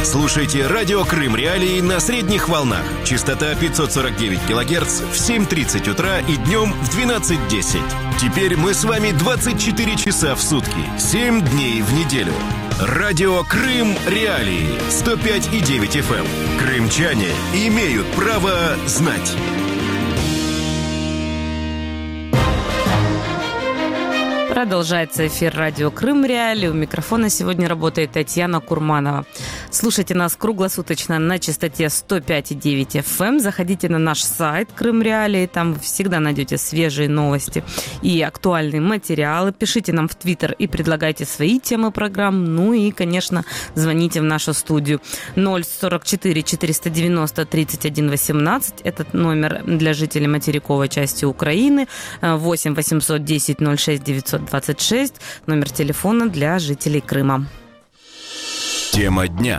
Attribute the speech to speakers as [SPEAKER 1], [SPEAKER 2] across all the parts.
[SPEAKER 1] Слушайте радио Крым Реалии на средних волнах. Частота 549 килогерц в 7:30 утра и днем в 12:10. Теперь мы с вами 24 часа в сутки, 7 дней в неделю. Радио Крым Реалии 105,9 FM. Крымчане имеют право знать.
[SPEAKER 2] Продолжается эфир радио Крым Реалии. У микрофона сегодня работает Татьяна Курманова. Слушайте нас круглосуточно на частоте 105,9 FM. Заходите на наш сайт Крым Реалии. Там вы всегда найдете свежие новости и актуальные материалы. Пишите нам в Твиттер и предлагайте свои темы программ. Ну и, конечно, звоните в нашу студию. 044 490 31 18. Этот номер для жителей материковой части Украины. 8 810 06 926. Номер телефона для жителей Крыма.
[SPEAKER 1] Тема дня.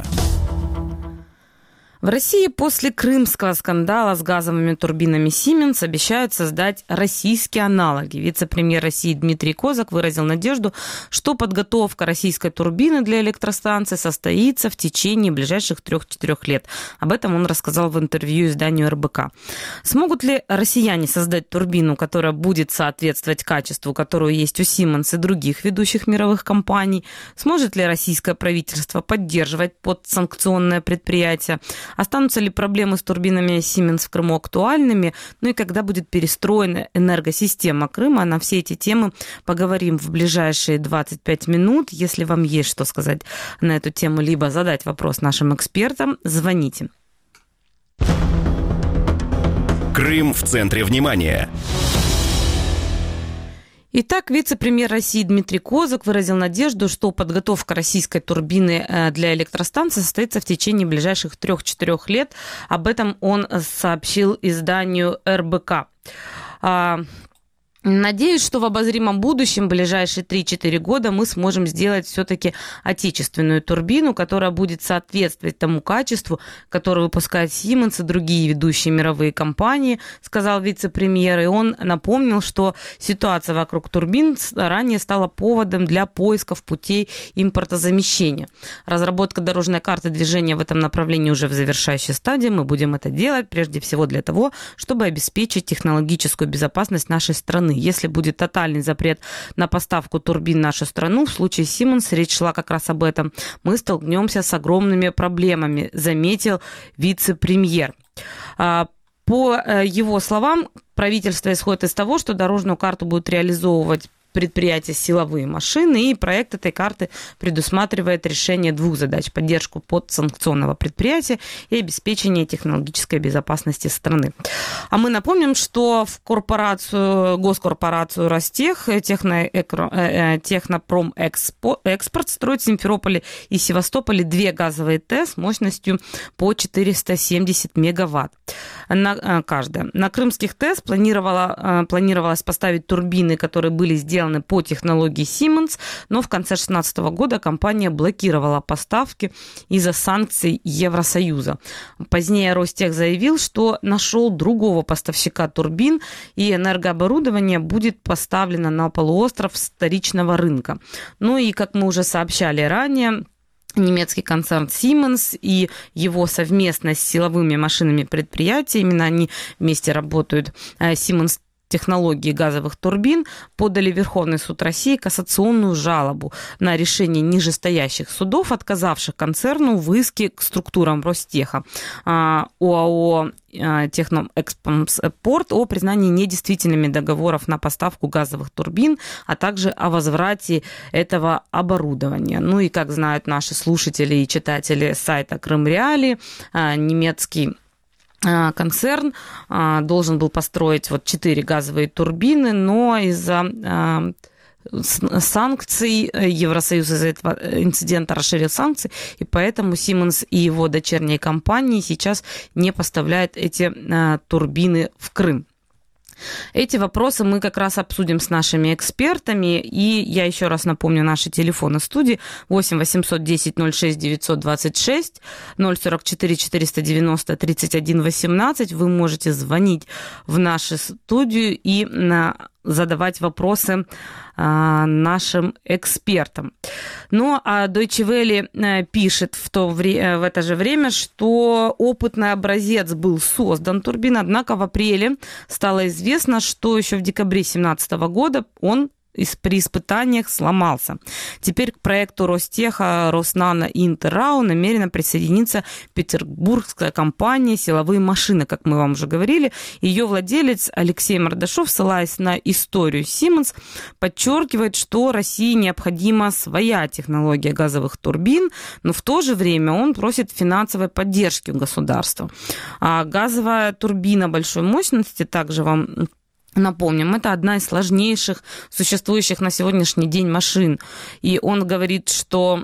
[SPEAKER 2] В России после крымского скандала с газовыми турбинами Siemens обещают создать российские аналоги. Вице-премьер России Дмитрий Козак выразил надежду, что подготовка российской турбины для электростанции состоится в течение ближайших 3-4 лет. Об этом он рассказал в интервью изданию РБК. Смогут ли россияне создать турбину, которая будет соответствовать качеству, которое есть у Siemens и других ведущих мировых компаний? Сможет ли российское правительство поддерживать подсанкционное предприятие? Останутся ли проблемы с турбинами Siemens в Крыму актуальными? Ну и когда будет перестроена энергосистема Крыма? На все эти темы поговорим в ближайшие 25 минут. Если вам есть что сказать на эту тему, либо задать вопрос нашим экспертам, звоните.
[SPEAKER 1] Крым в центре внимания.
[SPEAKER 2] Итак, вице-премьер России Дмитрий Козак выразил надежду, что подготовка российской турбины для электростанции состоится в течение ближайших 3-4 лет. Об этом он сообщил изданию РБК. Надеюсь, что в обозримом будущем, в ближайшие 3-4 года, мы сможем сделать все-таки отечественную турбину, которая будет соответствовать тому качеству, которое выпускает Siemens и другие ведущие мировые компании, сказал вице-премьер. И он напомнил, что ситуация вокруг турбин ранее стала поводом для поисков путей импортозамещения. Разработка дорожной карты движения в этом направлении уже в завершающей стадии. Мы будем это делать прежде всего для того, чтобы обеспечить технологическую безопасность нашей страны. Если будет тотальный запрет на поставку турбин в нашу страну, в случае Siemens, речь шла как раз об этом, мы столкнемся с огромными проблемами, заметил вице-премьер. По его словам, правительство исходит из того, что дорожную карту будут реализовывать предприятия «Силовые машины», и проект этой карты предусматривает решение 2 задач: поддержку подсанкционного предприятия и обеспечение технологической безопасности страны. А мы напомним, что в госкорпорацию Ростех Технопромэкспорт строит в Симферополе и Севастополе 2 газовые ТЭС мощностью по 470 мегаватт каждая. На крымских ТЭС планировалось поставить турбины, которые были сделаны по технологии Siemens, но в конце 2016 года компания блокировала поставки из-за санкций Евросоюза. Позднее Ростех заявил, что нашел другого поставщика турбин, и энергооборудование будет поставлено на полуостров вторичного рынка. Ну и, как мы уже сообщали ранее, немецкий концерн Siemens и его совместно с силовыми машинами предприятия, именно они вместе работают, Siemens технологии газовых турбин, подали в Верховный суд России кассационную жалобу на решение нижестоящих судов, отказавших концерну в иске к структурам Ростеха, ОАО Техноэкспорт о признании недействительными договоров на поставку газовых турбин, а также о возврате этого оборудования. Ну и, как знают наши слушатели и читатели сайта Крым Реалии, немецкий концерн должен был построить 4 газовые турбины, но из-за санкций Евросоюз из-за этого инцидента расширил санкции, и поэтому Siemens и его дочерние компании сейчас не поставляют эти турбины в Крым. Эти вопросы мы как раз обсудим с нашими экспертами. И я еще раз напомню наши телефоны студии: 8 810 06 926, 044 490 31 18. Вы можете звонить в нашу студию и задавать вопросы нашим экспертам. Ну, а Deutsche Welle пишет в это же время, что опытный образец был создан турбин, однако в апреле стало известно, что еще в декабре 2017 года он при испытаниях сломался. Теперь к проекту Ростеха, Роснано и Интеррау намерена присоединиться петербургская компания «Силовые машины», как мы вам уже говорили. Ее владелец Алексей Мордашов, ссылаясь на историю Siemens, подчеркивает, что России необходима своя технология газовых турбин, но в то же время он просит финансовой поддержки у государства. А газовая турбина большой мощности, также вам напомним, это одна из сложнейших существующих на сегодняшний день машин. И он говорит, что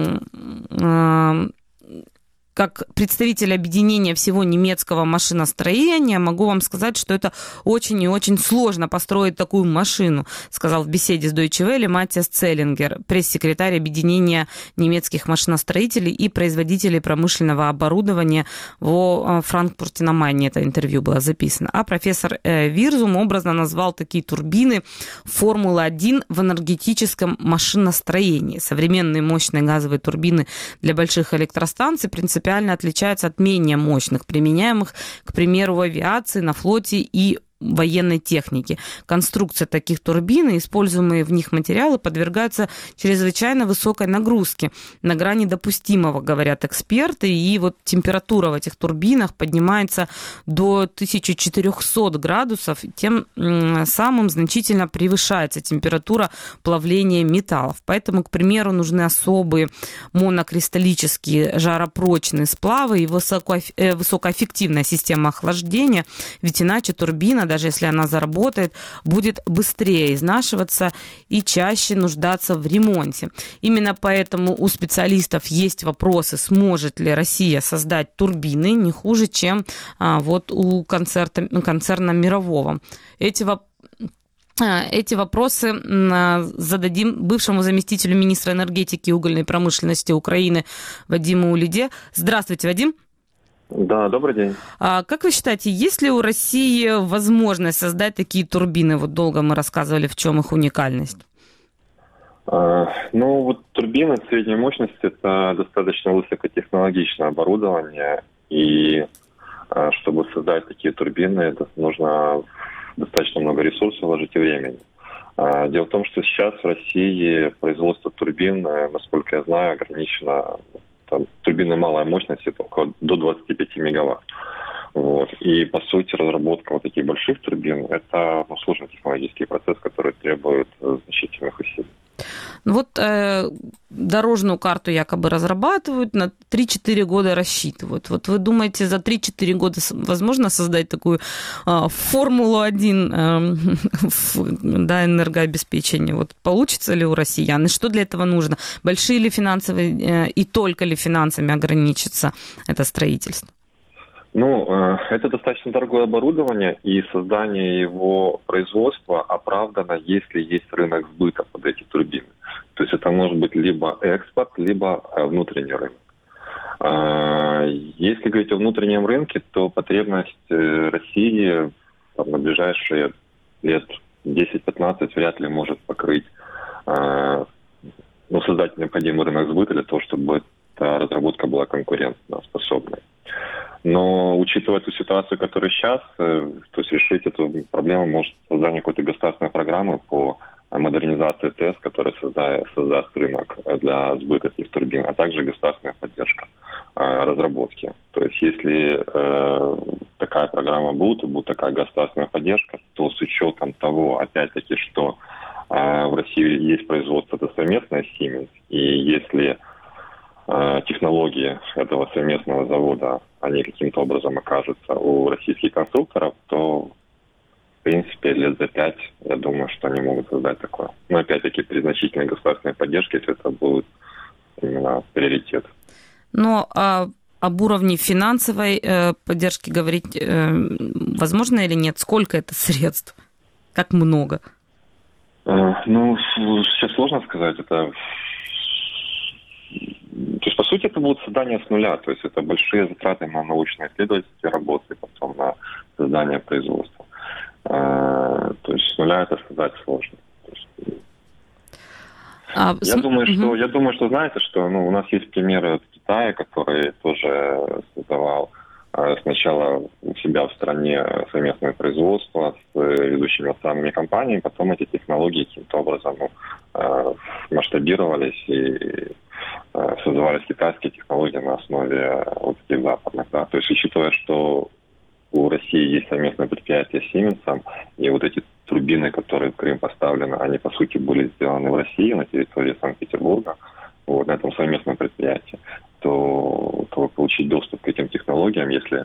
[SPEAKER 2] как представитель объединения всего немецкого машиностроения могу вам сказать, что это очень и очень сложно построить такую машину, сказал в беседе с Deutsche Welle Матиас Целлингер, пресс-секретарь объединения немецких машиностроителей и производителей промышленного оборудования во Франкфурте на Майне. Это интервью было записано. А профессор Вирзум образно назвал такие турбины Формулы-1 в энергетическом машиностроении. Современные мощные газовые турбины для больших электростанций принципиально отличаются от менее мощных, применяемых, к примеру, в авиации, на флоте и военной техники. Конструкция таких турбин и используемые в них материалы подвергаются чрезвычайно высокой нагрузке, на грани допустимого, говорят эксперты, и вот температура в этих турбинах поднимается до 1400 градусов, тем самым значительно превышается температура плавления металлов. Поэтому, к примеру, нужны особые монокристаллические жаропрочные сплавы и высокоэффективная система охлаждения, ведь иначе турбина, даже если она заработает, будет быстрее изнашиваться и чаще нуждаться в ремонте. Именно поэтому у специалистов есть вопросы, сможет ли Россия создать турбины не хуже, чем вот у концерна мирового. Эти вопросы зададим бывшему заместителю министра энергетики и угольной промышленности Украины Вадиму Улиде. Здравствуйте, Вадим.
[SPEAKER 3] Да, добрый день.
[SPEAKER 2] Как вы считаете, есть ли у России возможность создать такие турбины? Вот долго мы рассказывали, в чем их уникальность.
[SPEAKER 3] Ну, вот турбины средней мощности – это достаточно высокотехнологичное оборудование, и чтобы создать такие турбины, нужно достаточно много ресурсов вложить и времени. Дело в том, что сейчас в России производство турбин, насколько я знаю, ограничено. Там турбины малой мощности только до 25 мегаватт. Вот. И, по сути, разработка вот таких больших турбин – это сложный технологический процесс, который требует значительных усилий.
[SPEAKER 2] Ну вот дорожную карту якобы разрабатывают, на 3-4 года рассчитывают. Вот вы думаете, за 3-4 года возможно создать такую Формулу-1 энергообеспечения? Вот получится ли у россиян? И что для этого нужно? Большие ли финансовые и только ли финансами ограничится это строительство?
[SPEAKER 3] Ну, это достаточно дорогое оборудование, и создание его производства оправдано, если есть рынок сбыта под эти турбины. То есть это может быть либо экспорт, либо внутренний рынок. Если говорить о внутреннем рынке, то потребность России на ближайшие лет 10-15 вряд ли может покрыть, создать необходимый рынок сбыта для того, чтобы эта разработка была конкурентоспособной. Но учитывая ту ситуацию, которая сейчас, то есть решить эту проблему может создание какой-то государственной программы по модернизации ТЭС, которая создаст рынок для сбыта этих турбин, а также государственная поддержка разработки. То есть если такая программа будет, и будет такая государственная поддержка, то с учетом того, опять-таки, что в России есть производство это совместное с Siemens, и если технологии этого совместного завода, они каким-то образом окажутся у российских конструкторов, то, в принципе, лет за 5, я думаю, что они могут создать такое. Но, опять-таки, при значительной государственной поддержке, если это будет именно приоритет.
[SPEAKER 2] Но об уровне финансовой поддержки говорить возможно или нет? Сколько это средств? Как много?
[SPEAKER 3] Сейчас сложно сказать. То есть, по сути, это будет создание с нуля. То есть, это большие затраты на научно-исследовательские работы, потом на создание производства. То есть с нуля это создать сложно. Я думаю, что знаете, что у нас есть примеры от Китая, который тоже создавал сначала у себя в стране совместное производство с ведущими иностранными компаниями, потом эти технологии каким-то образом масштабировались и создавались китайские технологии на основе вот этих западных. Да? То есть, учитывая, что у России есть совместное предприятие с Siemens, и вот эти турбины, которые в Крым поставлены, они, по сути, были сделаны в России, на территории Санкт-Петербурга, вот, на этом совместном предприятии, то получить доступ к этим технологиям, если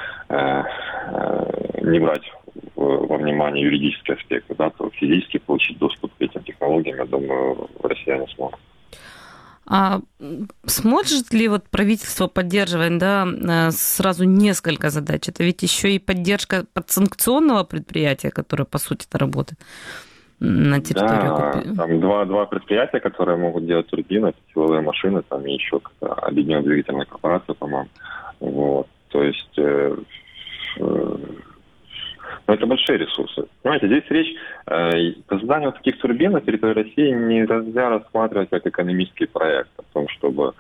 [SPEAKER 3] не брать во внимание юридические аспекты, да, то физически получить доступ к этим технологиям, я думаю, россияне смогут.
[SPEAKER 2] А сможет ли вот правительство поддерживать, да, сразу несколько задач? Это ведь еще и поддержка подсанкционного предприятия, которое, по сути, работает на территории.
[SPEAKER 3] Да, там два предприятия, которые могут делать турбины, силовые машины, там и еще объединенная двигательная корпорация, по-моему. Вот. То есть это большие ресурсы. Понимаете, здесь речь по созданию таких турбин на территории России нельзя рассматривать как экономический проект, о том, чтобы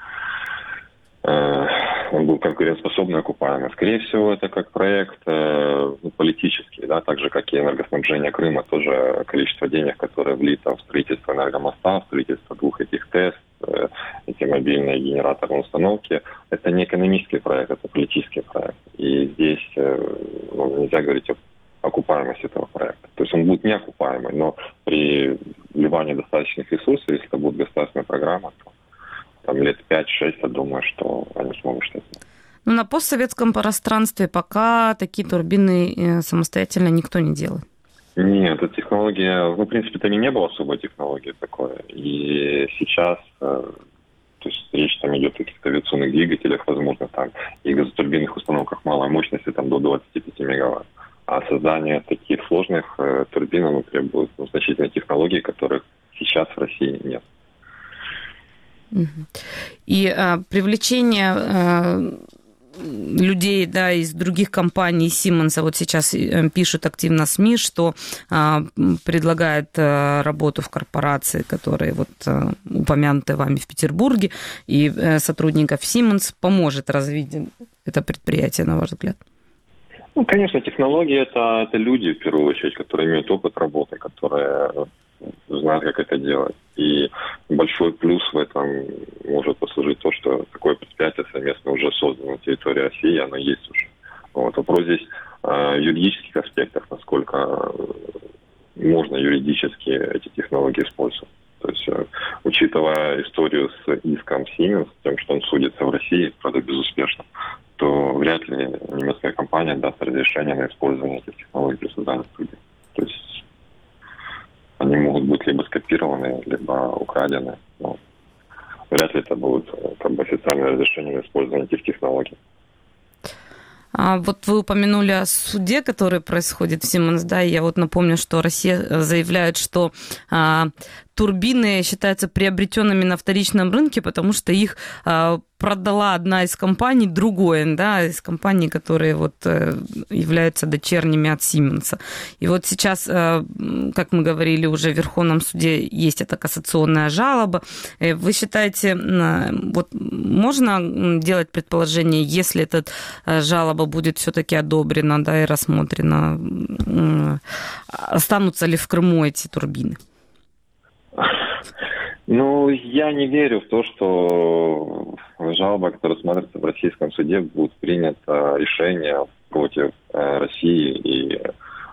[SPEAKER 3] он был конкурентоспособный и окупаемый. Скорее всего, это как проект политический, да, так же, как и энергоснабжение Крыма, тоже количество денег, которое влито в строительство энергомоста, в строительство 2 этих ТЭС, эти мобильные генераторные установки. Это не экономический проект, это политический проект. И здесь нельзя говорить о окупаемости этого проекта. То есть он будет неокупаемый, но при вливании достаточных ресурсов, если это будет государственная программа, то там лет 5-6, я думаю, что они смогут что-то.
[SPEAKER 2] На постсоветском пространстве пока такие турбины самостоятельно никто не делает.
[SPEAKER 3] Нет, эта технология, в принципе, это не было особой технологии такой. И сейчас, то есть речь там идет о каких-то авиационных двигателях, возможно, там и газотурбинных установках малой мощности, там до 25 мегаватт. А создание таких сложных турбин требует значительной технологии, которых сейчас в России нет.
[SPEAKER 2] И привлечение людей, да, из других компаний, Siemens, вот сейчас пишут активно СМИ, что предлагают работу в корпорации, которые вот упомянуты вами в Петербурге, и сотрудников Siemens поможет развить это предприятие, на ваш взгляд?
[SPEAKER 3] Конечно, технологии это люди, в первую очередь, которые имеют опыт работы, которые знают, как это делать. И большой плюс в этом может послужить то, что такое предприятие совместно уже создано на территории России, оно есть уже. Вот. Вопрос здесь юридических аспектов, насколько можно юридически эти технологии использовать. То есть, учитывая историю с иском Siemens, тем, что он судится в России, правда, безуспешно, то вряд ли немецкая компания даст разрешение на использование этих технологий при создании студии. То есть они могут быть либо скопированы, либо украдены. Но вряд ли это будет официальное разрешение на использование этих технологий.
[SPEAKER 2] Вот вы упомянули о суде, который происходит в Siemens, да, и я вот напомню, что Россия заявляет, что турбины считаются приобретенными на вторичном рынке, потому что их продала одна из компаний другой, да, из компаний, которые вот являются дочерними от Siemens. И вот сейчас, как мы говорили, уже в Верховном суде есть эта кассационная жалоба. Вы считаете, вот можно делать предположение, если эта жалоба будет все-таки одобрена, да, и рассмотрена, останутся ли в Крыму эти турбины?
[SPEAKER 3] Я не верю в то, что жалоба, которая смотрится в российском суде, будет принято решение против России и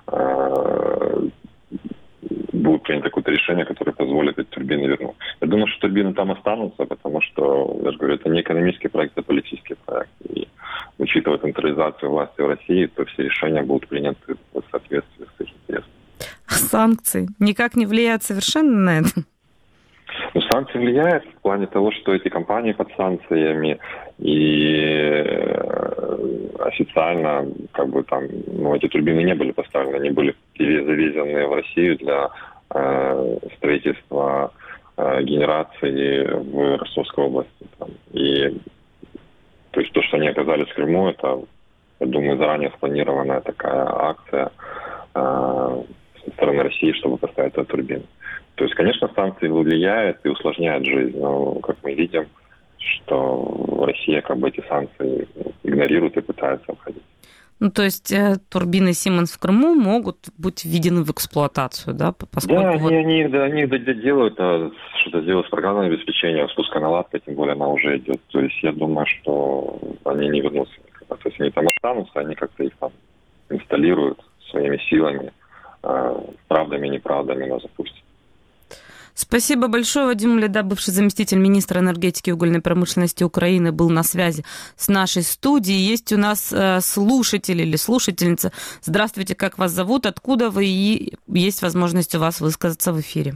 [SPEAKER 3] будет принято какое-то решение, которое позволит эти турбины вернуть. Я думаю, что турбины там останутся, потому что, я же говорю, это не экономический проект, это политический проект. И учитывая централизацию власти в России, то все решения будут приняты в соответствии с их интересами.
[SPEAKER 2] Санкции никак не влияют совершенно на это?
[SPEAKER 3] Санкции влияют в плане того, что эти компании под санкциями и официально эти турбины не были поставлены, они были завезены в Россию для строительства генерации в Ростовской области. И то есть то, что они оказались в Крыму, это, я думаю, заранее спланированная такая акция со стороны России, чтобы поставить эту турбину. То есть, конечно, санкции влияют и усложняют жизнь, но, как мы видим, что Россия как бы эти санкции игнорирует и пытается обходить.
[SPEAKER 2] Ну, то есть турбины Siemens в Крыму могут быть введены в эксплуатацию, да? Поскольку
[SPEAKER 3] да, они их делают, что-то делают с программным обеспечением, спусконаладка, тем более она уже идет. То есть я думаю, что они не вернутся никогда. То есть они там останутся, они как-то их там инсталируют своими силами, правдами и неправдами, но запустят.
[SPEAKER 2] Спасибо большое. Вадим Уляда, бывший заместитель министра энергетики и угольной промышленности Украины, был на связи с нашей студией. Есть у нас слушатель или слушательница. Здравствуйте, как вас зовут, откуда вы, и есть возможность у вас высказаться в эфире.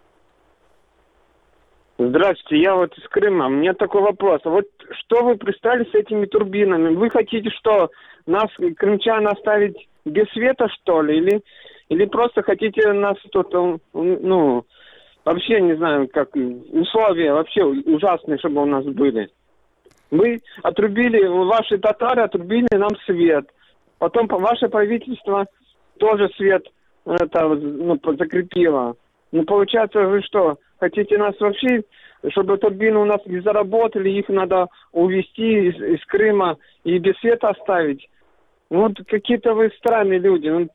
[SPEAKER 4] Здравствуйте, я вот из Крыма. У меня такой вопрос. Вот что вы пристали с этими турбинами? Вы хотите что, нас, крымчан, оставить без света, что ли? Или просто хотите нас тут, вообще не знаю, как условия вообще ужасные, чтобы у нас были. Вы отрубили, ваши татары отрубили нам свет. Потом ваше правительство тоже свет закрепило. Получается, вы что, хотите нас вообще, чтобы турбины у нас не заработали, их надо увезти из Крыма и без света оставить? Вот какие-то вы странные люди.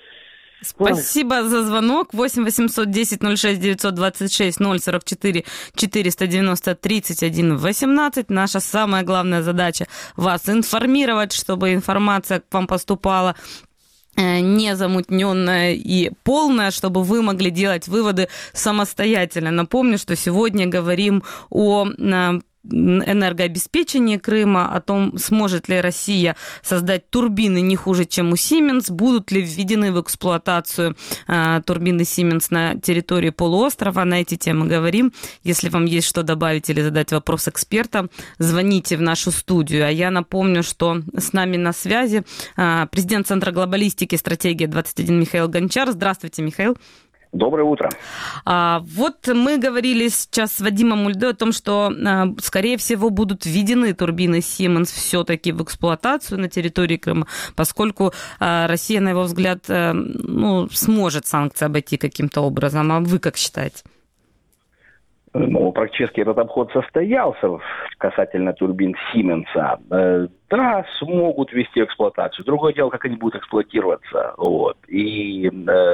[SPEAKER 2] Спасибо за звонок. 8 810 06 926 044 490 31 18. Наша самая главная задача – вас информировать, чтобы информация к вам поступала незамутненная и полная, чтобы вы могли делать выводы самостоятельно. Напомню, что сегодня говорим о энергообеспечении Крыма, о том, сможет ли Россия создать турбины не хуже, чем у Siemens, будут ли введены в эксплуатацию турбины Siemens на территории полуострова. На эти темы говорим. Если вам есть что добавить или задать вопрос экспертам, звоните в нашу студию. А я напомню, что с нами на связи президент Центра глобалистики «Стратегия 21» Михаил Гончар. Здравствуйте, Михаил.
[SPEAKER 5] Доброе утро.
[SPEAKER 2] Вот мы говорили сейчас с Вадимом Ульдой о том, что, скорее всего, будут введены турбины Siemens все-таки в эксплуатацию на территории Крыма, поскольку Россия, на его взгляд, сможет санкции обойти каким-то образом. А вы как считаете?
[SPEAKER 5] Практически этот обход состоялся касательно турбин Siemens. Да, смогут ввести эксплуатацию. Другое дело, как они будут эксплуатироваться. И,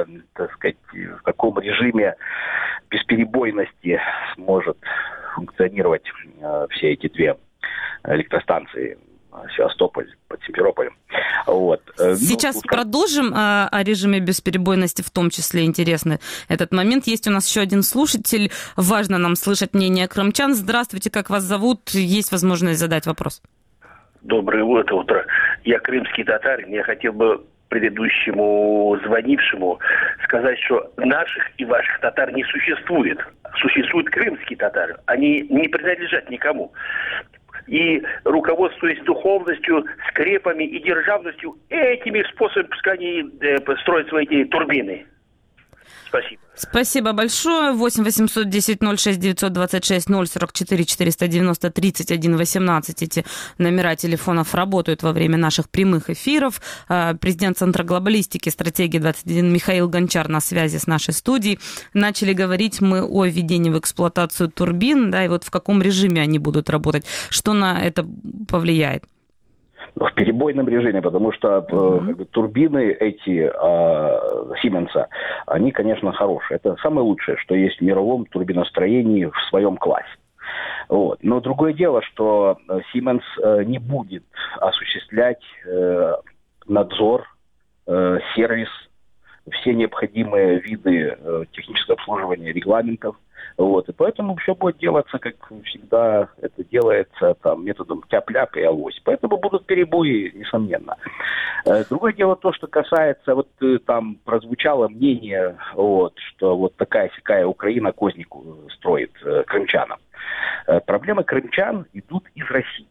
[SPEAKER 5] в каком режиме бесперебойности сможет функционировать все эти две электростанции. Севастополь, под Симферополем.
[SPEAKER 2] Сейчас продолжим о режиме бесперебойности, в том числе интересный этот момент. Есть у нас еще один слушатель. Важно нам слышать мнение крымчан. Здравствуйте, как вас зовут? Есть возможность задать вопрос.
[SPEAKER 6] Доброе утро. Я крымский татарин. Я хотел бы предыдущему звонившему сказать, что наших и ваших татар не существует. Существуют крымские татары. Они не принадлежат никому. И руководствуясь духовностью, скрепами и державностью, этими способами пускай они строят свои турбины. Спасибо.
[SPEAKER 2] Спасибо большое. 8 810 06 926 044 490 31 18. Эти номера телефонов работают во время наших прямых эфиров. Президент Центра глобалистики «Стратегия 21» Михаил Гончар на связи с нашей студией. Начали говорить мы о введении в эксплуатацию турбин, да, и вот в каком режиме они будут работать. Что на это повлияет?
[SPEAKER 5] В перебойном режиме, потому что турбины эти Siemens, они, конечно, хорошие. Это самое лучшее, что есть в мировом турбиностроении в своем классе. Но другое дело, что Siemens не будет осуществлять надзор, сервис, все необходимые виды технического обслуживания регламентов. И поэтому все будет делаться, как всегда это делается, методом тяп-ляп и авось. Поэтому будут перебои, несомненно. Другое дело то, что касается, там прозвучало мнение, что такая-сякая Украина кознику строит крымчанам. Проблемы крымчан идут из России.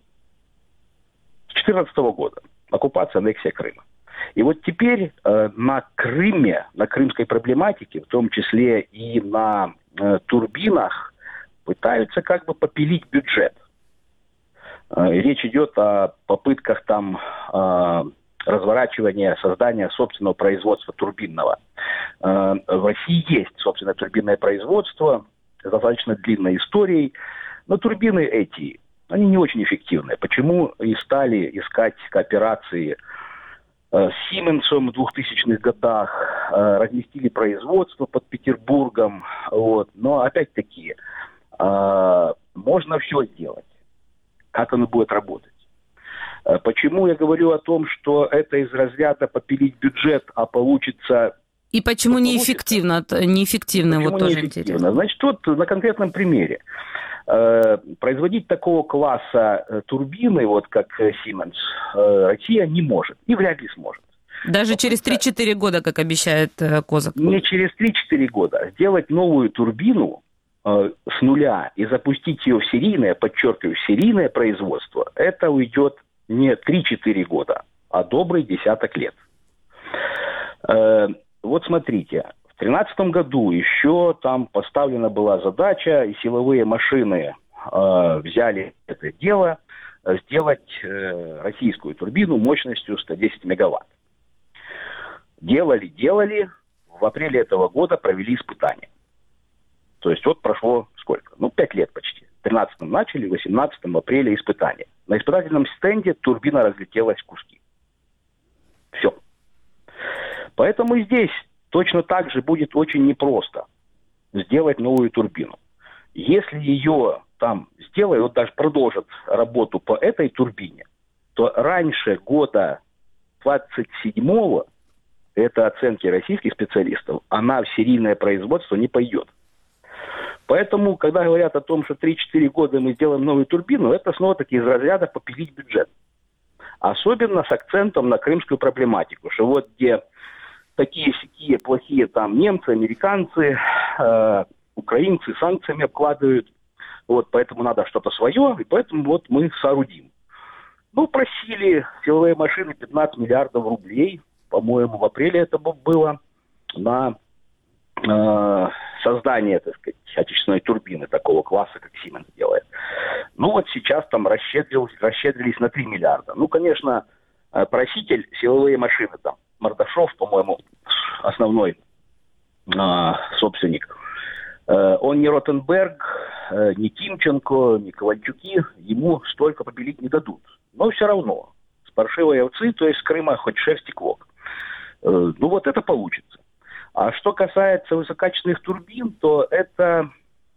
[SPEAKER 5] С 2014 года. Оккупация, аннексия Крыма. И теперь на Крыме, на крымской проблематике, в том числе и на турбинах, пытаются попилить бюджет. Речь идет о попытках разворачивания, создания собственного производства турбинного. В России есть собственное турбинное производство с достаточно длинной историей, но турбины эти, они не очень эффективны. Почему и стали искать кооперации с Сименсом в 2000-х годах, разместили производство под Петербургом. Вот. Но опять-таки, можно все сделать. Как оно будет работать? Почему я говорю о том, что это из разряда попилить бюджет, а получится...
[SPEAKER 2] И почему неэффективно? Неэффективно, вот тоже интересно.
[SPEAKER 5] Значит, вот на конкретном примере. Производить такого класса турбины, вот как Siemens, Россия не может и вряд ли сможет.
[SPEAKER 2] Даже через 3-4 года, как обещает Козак?
[SPEAKER 5] Не через 3-4 года. Сделать новую турбину с нуля и запустить ее в серийное, подчеркиваю, серийное производство, это уйдет не 3-4 года, а добрый десяток лет. Вот смотрите, в 2013 году еще там поставлена была задача, и силовые машины взяли это дело, сделать российскую турбину мощностью 110 мегаватт. Делали, в апреле этого года провели испытания. То есть вот прошло сколько? 5 лет почти. В 2013 начали, в 2018 апреле испытания. На испытательном стенде турбина разлетелась в куски. Все. Поэтому и здесь точно так же будет очень непросто сделать новую турбину. Если ее там сделают, вот даже продолжат работу по этой турбине, то раньше года 27-го, это оценки российских специалистов, она в серийное производство не пойдет. Поэтому, когда говорят о том, что 3-4 года мы сделаем новую турбину, это снова-таки из разряда попилить бюджет. Особенно с акцентом на крымскую проблематику, что вот где такие плохие там немцы, американцы, украинцы санкциями обкладывают, вот поэтому надо что-то свое, и поэтому вот мы соорудим. Просили силовые машины 15 миллиардов рублей, по-моему, в апреле это было, на создание, так сказать, отечественной турбины такого класса, как Siemens делает. Вот сейчас там расщедрились на 3 миллиарда. Конечно, проситель силовые машины там, Мордашов, по-моему, основной собственник. Он не Ротенберг, не Тимченко, не Ковальчуки, ему столько побелить не дадут. Но все равно, с паршивой овцы, то есть с Крыма хоть шерсти клок. Вот это получится. А что касается высококачественных турбин, то это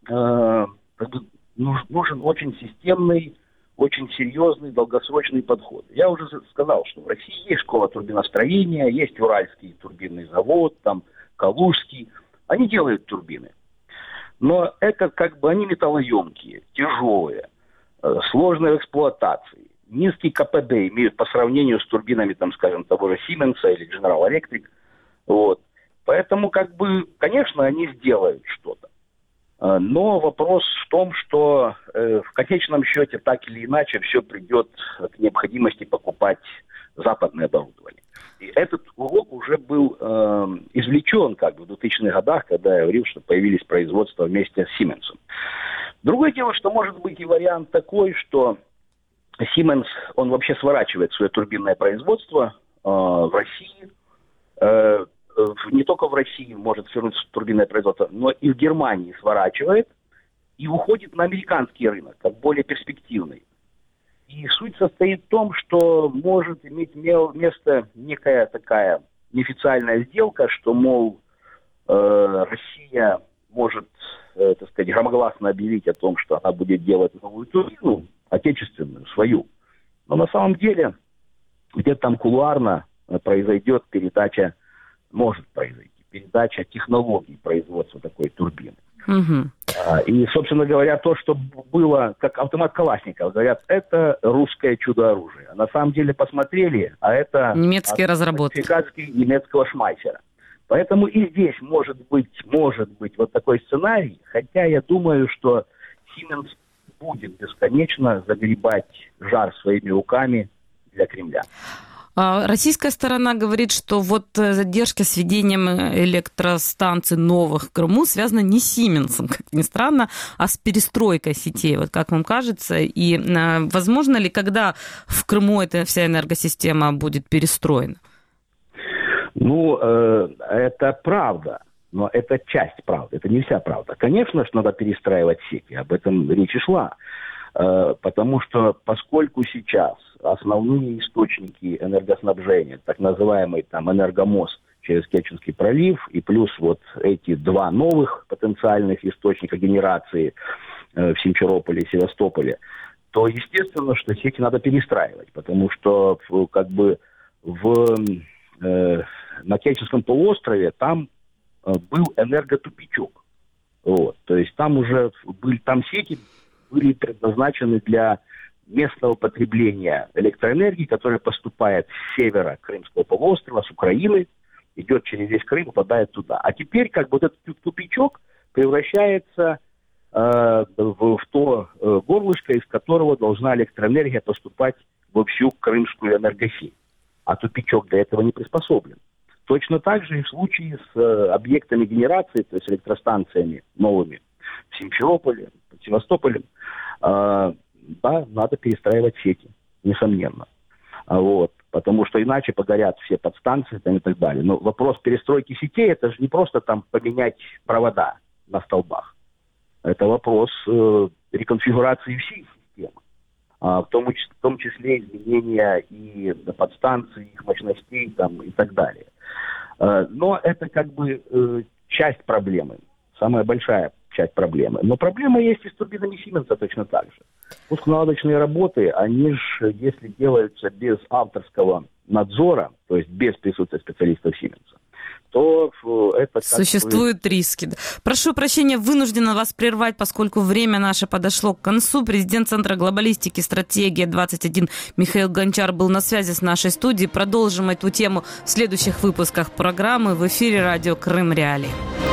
[SPEAKER 5] нужен очень системный, очень серьезный, долгосрочный подход. Я уже сказал, что в России есть школа турбиностроения, есть Уральский турбинный завод, там Калужский. Они делают турбины. Но это они металлоемкие, тяжелые, сложные в эксплуатации. Низкий КПД имеют по сравнению с турбинами, там, скажем, того же Siemens или General Electric. Вот. Поэтому, конечно, они сделают что-то. Но вопрос в том, что в конечном счете, так или иначе, все придет к необходимости покупать западное оборудование. И этот урок уже был извлечен в 2000-х годах, когда я говорил, что появились производства вместе с Siemens. Другое дело, что может быть и вариант такой, что Siemens, он вообще сворачивает свое турбинное производство в России, не только в России может вернуться турбинное производство, но и в Германии сворачивает и уходит на американский рынок, как более перспективный. И суть состоит в том, что может иметь место некая такая неофициальная сделка, что, мол, Россия может, так сказать, громогласно объявить о том, что она будет делать новую турбину, отечественную, свою. Но на самом деле где-то там кулуарно произойдет передача технологий производства такой турбины.
[SPEAKER 2] Угу.
[SPEAKER 5] И, собственно говоря, то, что было, как автомат Калашникова, говорят, это русское чудо-оружие. А на самом деле посмотрели, а это...
[SPEAKER 2] Немецкие разработки.
[SPEAKER 5] Немецкого шмайсера. Поэтому и здесь может быть вот такой сценарий, хотя я думаю, что Siemens будет бесконечно загребать жар своими руками для Кремля.
[SPEAKER 2] Российская сторона говорит, что вот задержка с введением электростанций новых в Крыму связана не с Сименсом, как ни странно, а с перестройкой сетей, вот как вам кажется. И возможно ли, когда в Крыму эта вся энергосистема будет перестроена?
[SPEAKER 5] Ну, это правда, но это часть правды, это не вся правда. Конечно, что надо перестраивать сети, об этом речь и шла. Потому что, поскольку сейчас основные источники энергоснабжения, так называемый там энергомост через Керченский пролив, и плюс вот эти два новых потенциальных источника генерации в Симферополе и Севастополе, то естественно, что сети надо перестраивать, потому что как бы на Керченском полуострове там был энерготупичок. Вот. То есть там уже там сети были предназначены для местного потребления электроэнергии, которая поступает с севера Крымского полуострова, с Украины, идет через весь Крым, попадает туда. А теперь как бы вот этот тупичок превращается в то горлышко, из которого должна электроэнергия поступать во всю крымскую энергосеть. А тупичок для этого не приспособлен. Точно так же и в случае с объектами генерации, то есть электростанциями новыми в Симферополе, в Севастополе, да, надо перестраивать сети, несомненно. Вот, потому что иначе погорят все подстанции там, и так далее. Но вопрос перестройки сетей, это же не просто там поменять провода на столбах. Это вопрос реконфигурации всей системы. В том числе изменения и подстанций, их мощностей там, и так далее. Но это как бы часть проблемы, самая большая часть проблемы. Но проблема есть и с турбинами Сименса точно так же. Пусконаладочные работы, они же, если делаются без авторского надзора, то есть без присутствия специалистов Сименса, то это...
[SPEAKER 2] Существуют риски. Прошу прощения, вынуждена вас прервать, поскольку время наше подошло к концу. Президент Центра глобалистики «Стратегия-21» Михаил Гончар был на связи с нашей студией. Продолжим эту тему в следующих выпусках программы в эфире радио «Крым Реалии».